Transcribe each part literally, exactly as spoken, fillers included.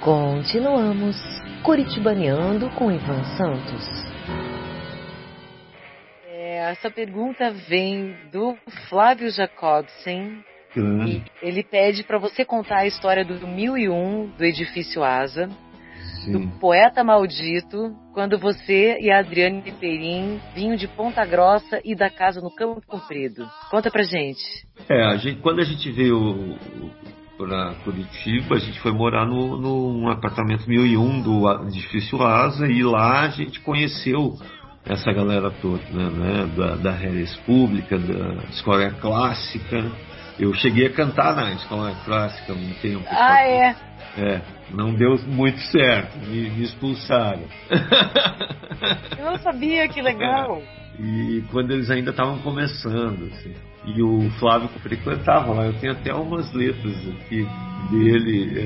Continuamos curitibaneando com Ivan Santos. É, essa pergunta vem do Flávio Jacobsen. Hum. E ele pede para você contar a história do mil e um do Edifício Asa, Sim. do Poeta Maldito, quando você e a Adriane Perim vinham de Ponta Grossa e da casa no Campo Comprido. Conta pra gente. É, a gente, quando a gente veio para Curitiba, a gente foi morar no, num apartamento mil e um do Edifício Asa, e lá a gente conheceu essa galera toda, né, né, da, da Redes Pública, da Escola Clássica. Eu cheguei a cantar na Escola Clássica um tempo. Ah, é? É, não deu muito certo, me, me expulsaram. Eu não sabia, que legal. É, e quando eles ainda estavam começando, assim. E o Flávio frequentava lá, eu tenho até umas letras aqui dele,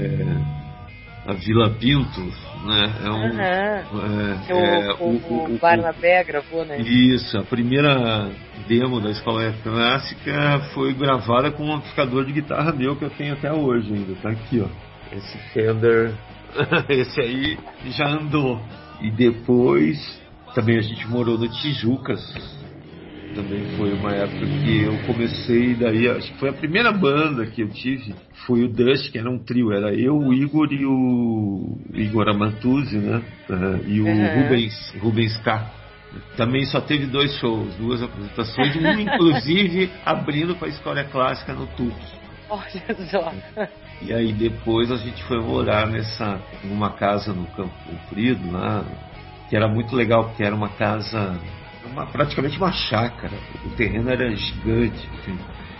é, a Vila Pinto, né? É um, uhum. é, o, é, o, o, o Barnabé gravou, né? Isso, a primeira demo da Escola Clássica foi gravada com um amplificador de guitarra meu que eu tenho até hoje ainda, tá aqui, ó. Esse Fender, esse aí já andou. E depois também a gente morou no Tijucas. Também foi uma época que eu comecei, daí acho que foi a primeira banda que eu tive, foi o Dust, que era um trio, era eu, o Igor e o Igor Amantuzzi, né? Uh, e o uhum. Rubens, Rubens K. Também só teve dois shows, duas apresentações, um inclusive abrindo para a Escola Clássica no Tupi. Olha só. E aí depois a gente foi morar nessa, numa casa no Campo Comprido, lá, que era muito legal, porque era uma casa, uma, praticamente uma chácara. O terreno era gigante, assim,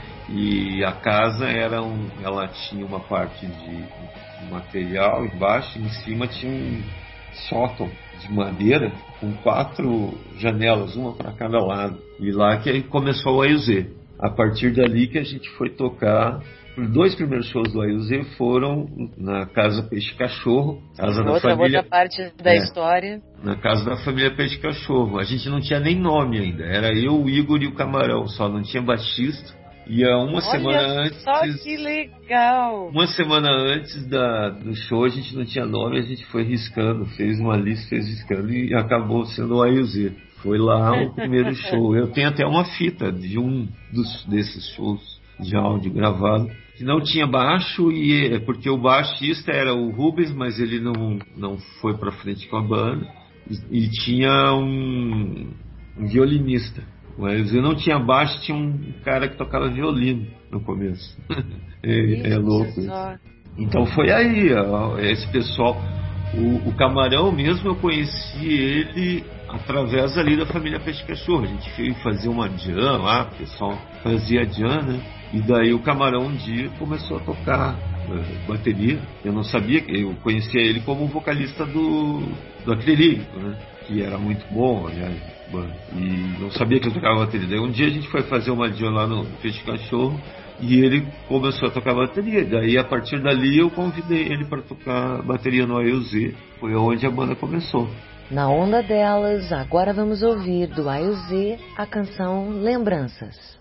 e a casa era um, ela tinha uma parte de material embaixo, e em cima tinha um sótão de madeira com quatro janelas, uma para cada lado. E lá que aí começou o A I U Z. A partir dali que a gente foi tocar. Os dois primeiros shows do A I U Z foram na Casa Peixe Cachorro, casa da outra, família. Outra parte da é, história. Na casa da família Peixe Cachorro. A gente não tinha nem nome ainda. Era eu, o Igor e o Camarão, só não tinha baixista. E uma Olha semana antes. Só que legal! Uma semana antes da, do show a gente não tinha nome, a gente foi riscando, fez uma lista, fez riscando e acabou sendo o A I U Z. Foi lá o primeiro show. Eu tenho até uma fita de um dos, desses shows de áudio gravado. Que não tinha baixo, e porque o baixista era o Rubens, mas ele não, não foi pra frente com a banda. E, e tinha um, um violinista. O A I U Z não tinha baixo, tinha um cara que tocava violino no começo. é, é louco isso. Então foi aí, ó, esse pessoal. O, o Camarão mesmo, eu conheci ele através ali da família Peixe Cachorro. A gente veio fazer uma jam lá, o pessoal fazia jam, né? E daí o Camarão um dia começou a tocar uh, bateria. Eu não sabia, eu conhecia ele como vocalista do, do Acrílico, né? Que era muito bom, aliás. E não sabia que ele tocava bateria. Daí um dia a gente foi fazer uma jam lá no Peixe Cachorro e ele começou a tocar bateria. Daí a partir dali eu convidei ele para tocar bateria no A I U Z. Foi onde a banda começou. Na onda delas, agora vamos ouvir do A I U Z a canção Lembranças.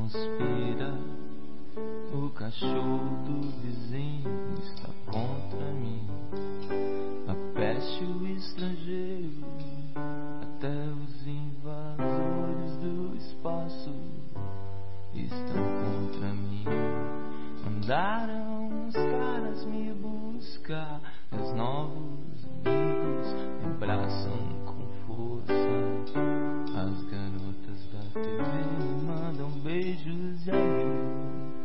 conspira, o cachorro do vizinho está contra mim. A peste, o estrangeiro, até os invasores do espaço estão contra mim. Mandaram os caras me buscar, meus novos amigos me abraçam com força. As garotas da T V me mandam beijos de amor.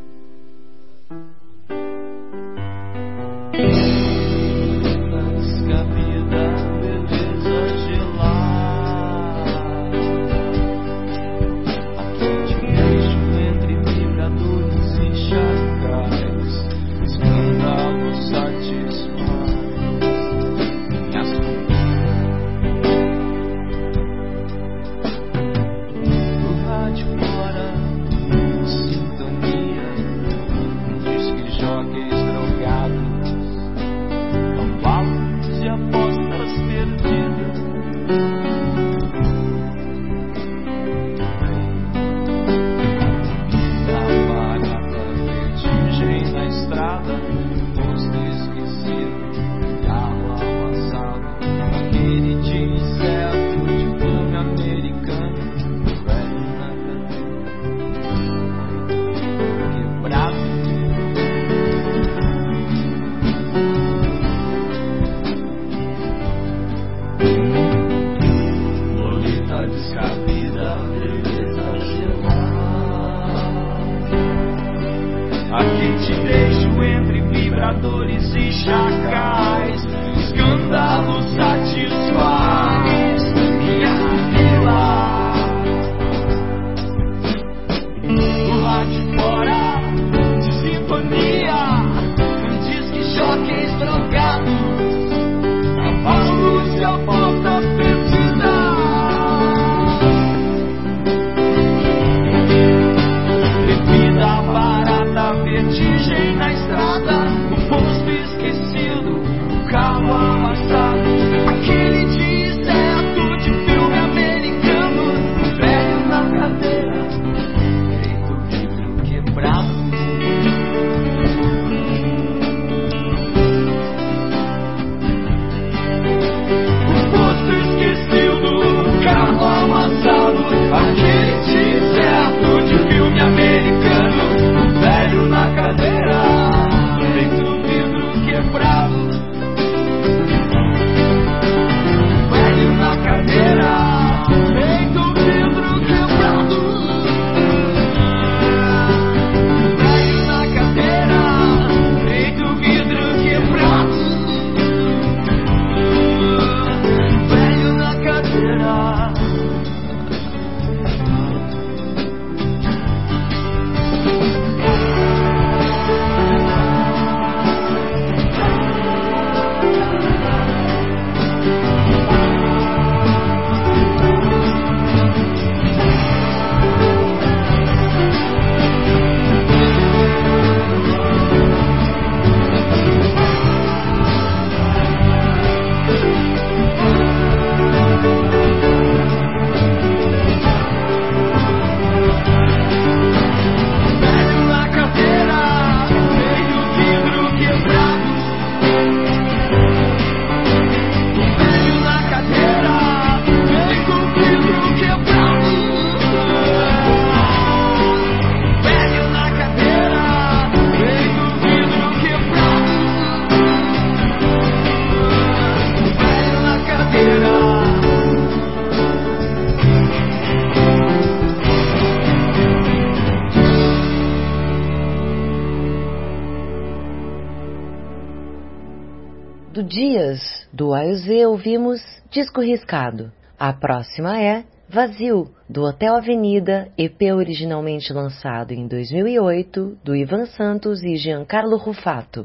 Do Dias, do A Z, ouvimos Disco Riscado. A próxima é Vazio, do Hotel Avenida, E P originalmente lançado em dois mil e oito, do Ivan Santos e Giancarlo Rufato.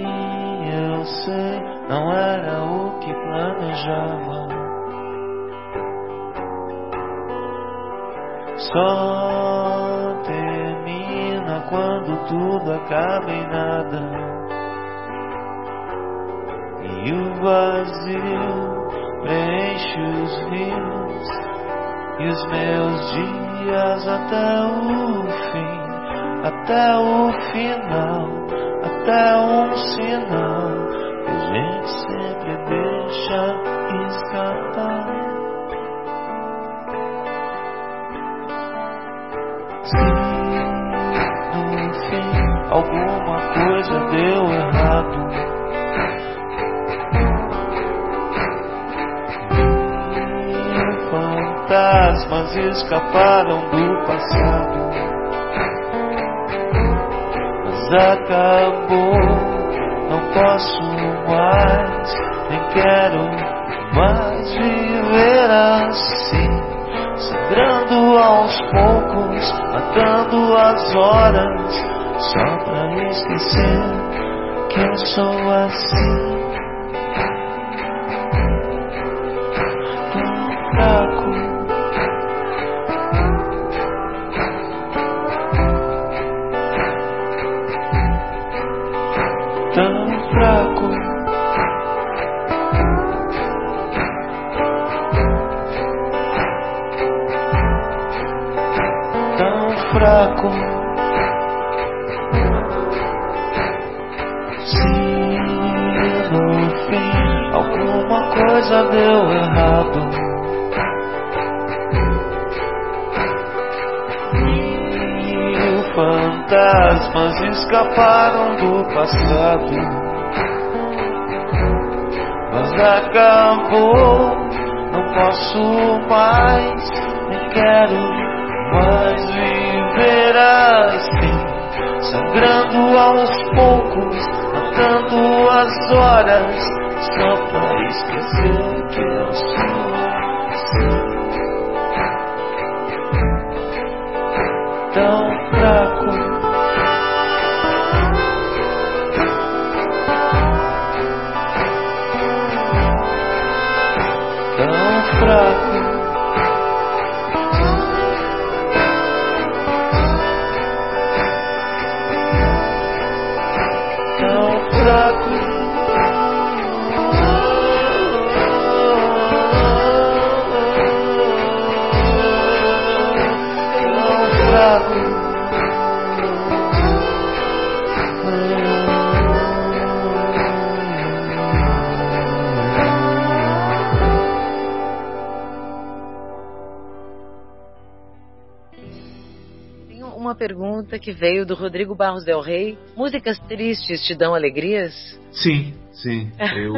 Sim, eu sei, não era o que planejava. Só termina quando tudo acaba em nada, e o vazio preenche os rios e os meus dias até o fim, até o final, até um sinal que a gente sempre deixa escapar. Se no fim alguma coisa deu errado, mil fantasmas escaparam do passado, mas acabou, não posso mais, nem quero mais viver assim, sangrando aos poucos, matando as horas, só pra esquecer que eu sou assim, tão fraco, tão fraco, tão fraco. Se no fim alguma coisa deu errado, mil fantasmas escaparam do passado, mas acabou, não posso mais, nem quero mais viver assim, sangrando aos poucos, matando as horas, só pra esquecer que eu sou assim, tão fraco, tão fraco, tão fraco, tão fraco. Uma pergunta que veio do Rodrigo Barros Del Rey: músicas tristes te dão alegrias? Sim, sim. Eu,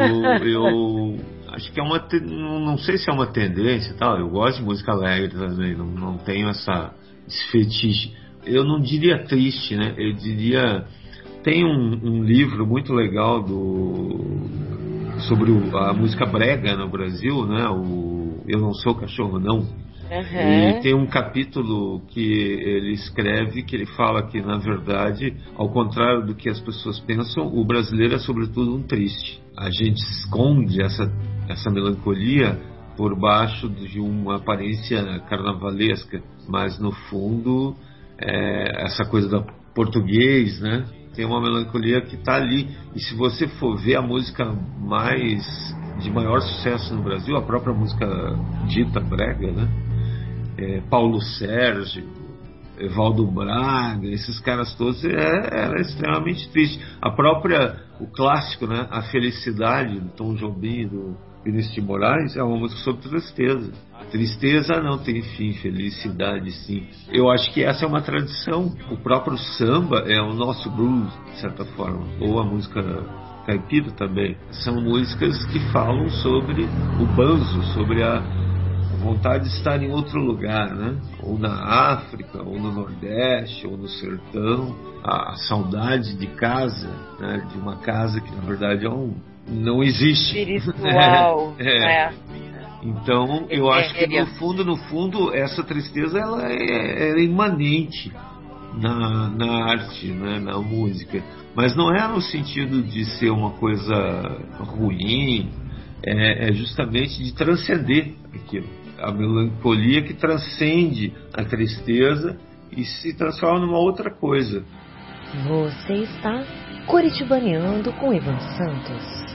eu acho que é uma, te... não sei se é uma tendência e tal. Eu gosto de música alegre também, não, não tenho essa, esse fetiche. Eu não diria triste, né? Eu diria, tem um, um livro muito legal do sobre o, a música brega no Brasil, né? O Eu Não Sou Cachorro Não. Uhum. E tem um capítulo que ele escreve que ele fala que, na verdade, ao contrário do que as pessoas pensam, o brasileiro é sobretudo um triste. A gente esconde essa, essa melancolia por baixo de uma aparência carnavalesca, mas no fundo é essa coisa do português, né? Tem uma melancolia que está ali. E se você for ver a música mais de maior sucesso no Brasil, a própria música dita brega, né? É, Paulo Sérgio, Evaldo Braga, esses caras todos, é, era extremamente triste. A própria, o clássico, né, A Felicidade, do Tom Jobim e do Vinícius de Moraes, é uma música sobre tristeza. Tristeza não tem fim, felicidade sim. Eu acho que essa é uma tradição. O próprio samba é o nosso blues, de certa forma, ou a música caipira também. São músicas que falam sobre o banzo, sobre a vontade de estar em outro lugar, né? Ou na África, ou no Nordeste, ou no sertão, a, a saudade de casa, né? De uma casa que na verdade é um, não existe. Espiritual. é, é. É. Então eu é, acho que é, no fundo, no fundo, essa tristeza ela é, é imanente na, na arte, né? Na música, mas não é no sentido de ser uma coisa ruim. é, é justamente de transcender aquilo. A melancolia que transcende a tristeza e se transforma numa outra coisa. Você está curitibaneando com Ivan Santos.